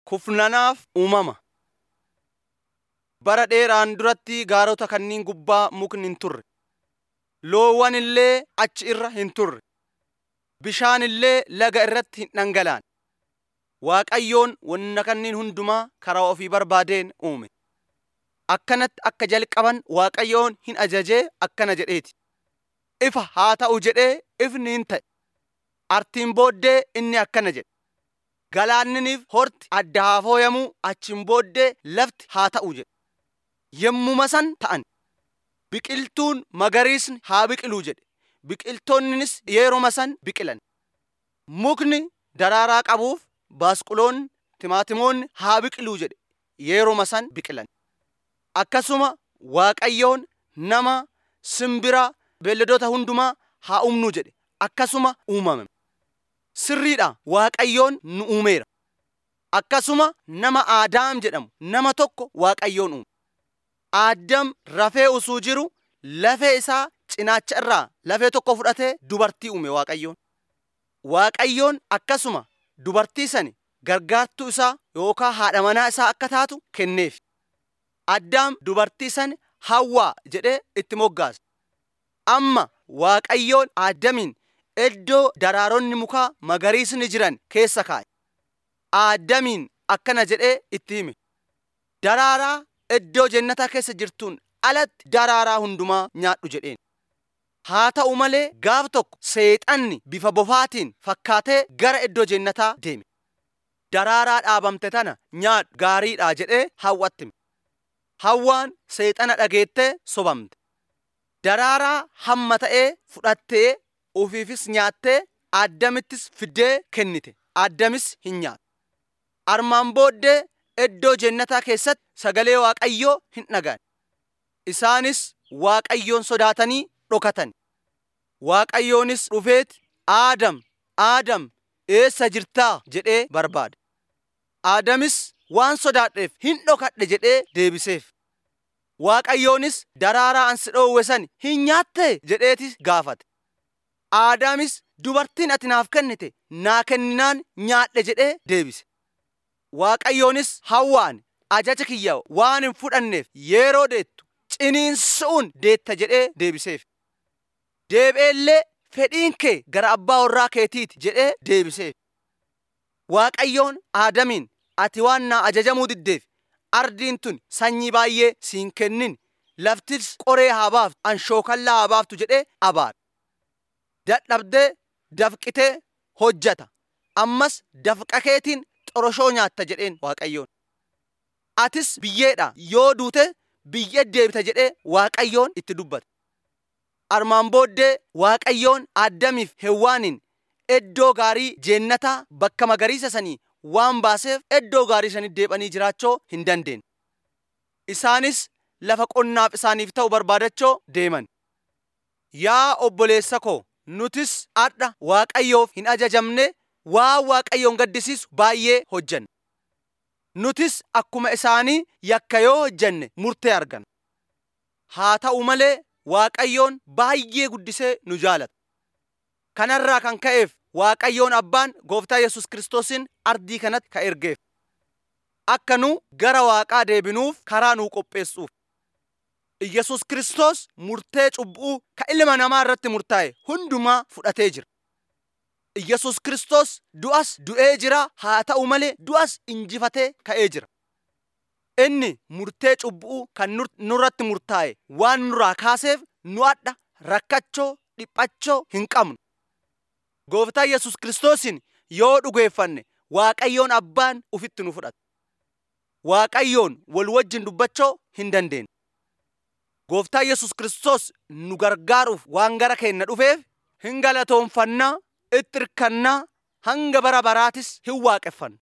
Kufnanaaf uumama. Bara dheeraan duratti gaarota kanniin gubbaa mukni hin turre. Loowwan illee achi irra hin turre. Bishaan illee laga irratti hin dhangala'an. Waaqayyoon wanna kanniin hundumaa karaa ofii barbaadeen uume. Akkanatti akka jalqaban Waaqayyoon hin ajajee akkana jedheeti. Ifa haa ta'u jedhee ifni hin ta'e. Artiin booddee inni akkana jedhe. Galaanniniif horti adda haa fooyamuu achiin booddee lafti haa ta'u jedhe. Yemmuma san ta'an. Biqiltuun magariisni haa biqiluu jedhe. Biqiltoonnis yeruma san biqilan. Mukni daraaraa qabuuf baasquloonni timaatimoonni haa biqiluu jedhe. Yeruma san biqilan. Akkasuma Waaqayyoon nama, simbira, beelladoota hundumaa haa uumnu jedhe. Akkasuma uumame. Sirriidha, Waaqayyoon nu uumeera. Akkasuma nama Aadaam jedhamu nama tokko Waaqayyoon uume. Aadaam rafee usuu jiru lafee isaa cinaacha irraa lafee tokko fudhatee dubartii uume Waaqayyoon. Waaqayyoon akkasuma dubartii sani gargaartuu isaa yookaan haadha manaa isaa akka taatu kenneef. Aadaam dubartii sani Hawwaa jedhee itti moggaase. Amma Waaqayyoon Aadaamiin iddoo daraaronni mukaa magariisni jiran keessa kaa'e. Aadaamiin akkana jedhee itti hime. Daraaraa iddoo jannataa keessa jirtuun alatti daraaraa hundumaa nyaadhu jedheen. Haa ta'u malee gaaf tokko seexanni bifa bofaatiin fakkaatee gara iddoo jannataa deeme. Daraaraa dhaabamte tana nyaadhu gaariidha jedhee Hawwaatti hime. Hawwaan seexana dhageettee sobamte. Daraaraa hamma ta'ee fudhattee ofiifis nyaattee Aadaamittis fiddee kennite. Aadaamis hin nyaatu. Armaan booddee iddoo jannataa keessatti sagalee Waaqayyoo hin dhaga'an. Isaanis Waaqayyoon sodaatanii dhokatan. Waaqayyoonis dhufeeti Aadaam, Aadaam eessa jirtaa jedhee barbaade. Aadaamis waan sodaadheef hin dhokadhe jedhee deebiseef. Waaqayyoonis daraaraa ansi dhoowwe sani hin nyaattee jedheetis gaafate. Aadaamis dubartiin ati naaf kennite naa kenninaan nyaadhe jedhee deebise. Waaqayyoonis Hawwaan ajaja kiyya waan hin fudhanneef yeroo deettu ciniinsuun deetta jedhee deebiseef. Deebi'eellee fedhiin kee gara abbaa warraa keetiiti jedhee deebiseef. Waaqayyoon Aadaamiin ati waan naa ajajamuu diddeef ardiin tun sanyii baay'ee siin kennin laftis qoree haa baaftu anshookallaa haa baaftu jedhee abaare. Dadhabdee dafqitee hojjata. Ammas dafqa keetiin xoroshoo nyaatta jedheen Waaqayyoon. Atis biyyeedha yoo duute biyyee deebita jedhee Waaqayyoon itti dubbate. Armaan booddee Waaqayyoon Aadaamiif Hewwaaniin iddoo gaarii jannataa bakka magariisa sanii waan baaseef iddoo gaarii sanii deebanii jiraachuu hin dandeenye. Isaanis lafa qonnaaf isaaniif ta'u barbaadachuu deeman. Yaa obboleessa koo, nutis har'a Waaqayyoof hin ajajamne waan Waaqayyoon gaddisiisu baay'ee hojjanna. Nutis akkuma isaanii yakka yoo hojjanne murtee arganna. Haa ta'u malee Waaqayyoon baay'ee guddisee nu jaalata. Kanarraa kan ka'eef Waaqayyoon Abbaan Gooftaa Yesus Kiristoosin ardii kanatti ka ergeef. Akka nu gara Waaqaa deebinuuf karaa nuu qopheessuuf. Yesus Kiristoos murtee cubbuu ka ilma namaa irratti murtaa'e hundumaa fudhatee jira. Yesus Kiristoos du'as du'ee jira, haa ta'u malee du'as injifatee ka'ee jira. Inni murtee cubbuu kan nurratti murtaa'e waan nurraa kaaseef nu hadha rakkachoo dhiphachoo hin qabnu. Gooftaa Yesus Kiristoosin yoo dhugeeffanne Waaqayyoon Abbaan ufitti nu fudhata. Waaqayyoon wal wajjin dubbachuu hin dandeenye. Gooftaa Yesus Kiristoos nu gargaaruuf waan gara keenya dhufeef hin galatoonfannaa, itti hirkannaa, hanga bara baraatis hin waaqeffanna.